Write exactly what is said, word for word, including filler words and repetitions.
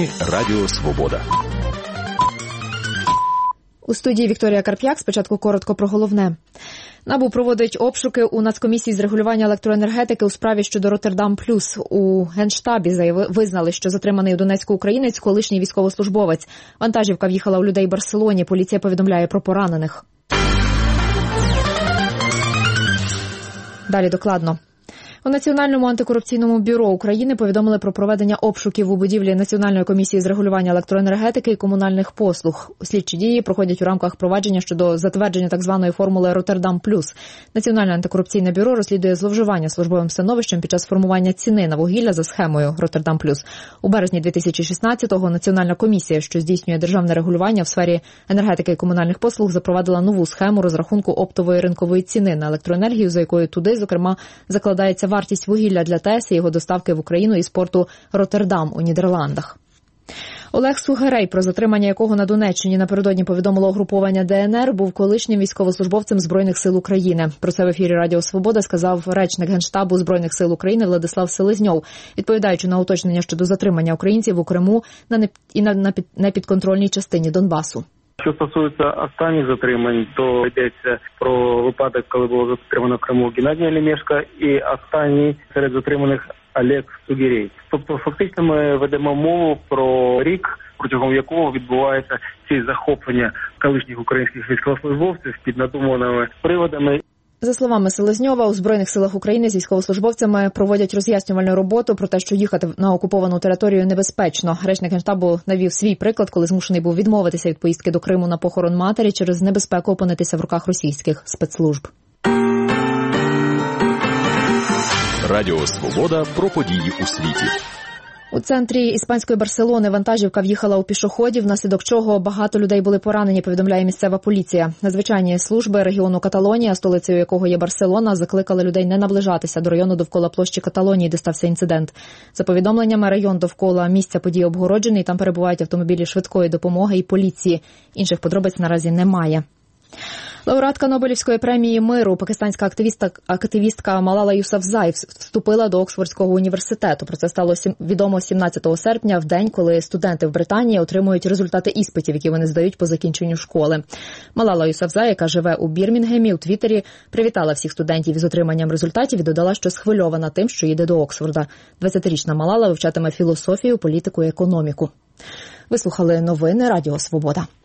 Новини Радіо Свобода. У студії Вікторія Карп'як. Спочатку коротко про головне. НАБУ проводить обшуки у Нацкомісії з регулювання електроенергетики у справі щодо Роттердам Плюс. У Генштабі заявили, визнали, що затриманий у Донецьку українець – колишній військовослужбовець. Вантажівка в'їхала у людей в Барселоні. Поліція повідомляє про поранених. Далі докладно. У Національному антикорупційному бюро України повідомили про проведення обшуків у будівлі Національної комісії з регулювання електроенергетики і комунальних послуг. Слідчі дії проходять у рамках провадження щодо затвердження так званої формули Роттердам Плюс. Національне антикорупційне бюро розслідує зловживання службовим становищем під час формування ціни на вугілля за схемою Роттердам Плюс. У березні дві тисячі шістнадцятого Національна комісія, що здійснює державне регулювання в сфері енергетики і комунальних послуг, запровадила нову схему розрахунку оптової ринкової ціни на електроенергію, за якою туди, зокрема, закладається вартість вугілля для ТЕС і його доставки в Україну із порту Роттердам у Нідерландах. Олег Сугерей, про затримання якого на Донеччині напередодні повідомило угруповання ДНР, був колишнім військовослужбовцем Збройних сил України. Про це в ефірі Радіо Свобода сказав речник Генштабу Збройних сил України Владислав Селезньов, відповідаючи на уточнення щодо затримання українців у Криму на не... і на непідконтрольній частині Донбасу. Що стосується останніх затримань, то йдеться про випадок, коли було затримано в Криму Геннадія Лемешка, і останній серед затриманих Олег Сугерей. Тобто фактично ми ведемо мову про рік, протягом якого відбувається ці захоплення колишніх українських військовослужбовців під надуманими приводами. За словами Селезньова, у Збройних силах України з військовослужбовцями проводять роз'яснювальну роботу про те, що їхати на окуповану територію небезпечно. Речник Генштабу навів свій приклад, коли змушений був відмовитися від поїздки до Криму на похорон матері через небезпеку опинитися в руках російських спецслужб. Радіо Свобода про події у світі. У центрі іспанської Барселони вантажівка в'їхала у пішоходів, внаслідок чого багато людей були поранені, повідомляє місцева поліція. Надзвичайні служби регіону Каталонія, столицею якого є Барселона, закликали людей не наближатися до району довкола площі Каталонії, де стався інцидент. За повідомленнями, район довкола місця події обгороджений, там перебувають автомобілі швидкої допомоги і поліції. Інших подробиць наразі немає. Лауреатка Нобелівської премії миру, пакистанська активістка, активістка Малала Юсафзай вступила до Оксфордського університету. Про це стало відомо сімнадцятого серпня, в день, коли студенти в Британії отримують результати іспитів, які вони здають по закінченню школи. Малала Юсафзай, яка живе у Бірмінгемі, у Твіттері привітала всіх студентів із отриманням результатів і додала, що схвильована тим, що їде до Оксфорда. двадцятирічна Малала вивчатиме філософію, політику і економіку. Ви слухали новини Радіо Свобода.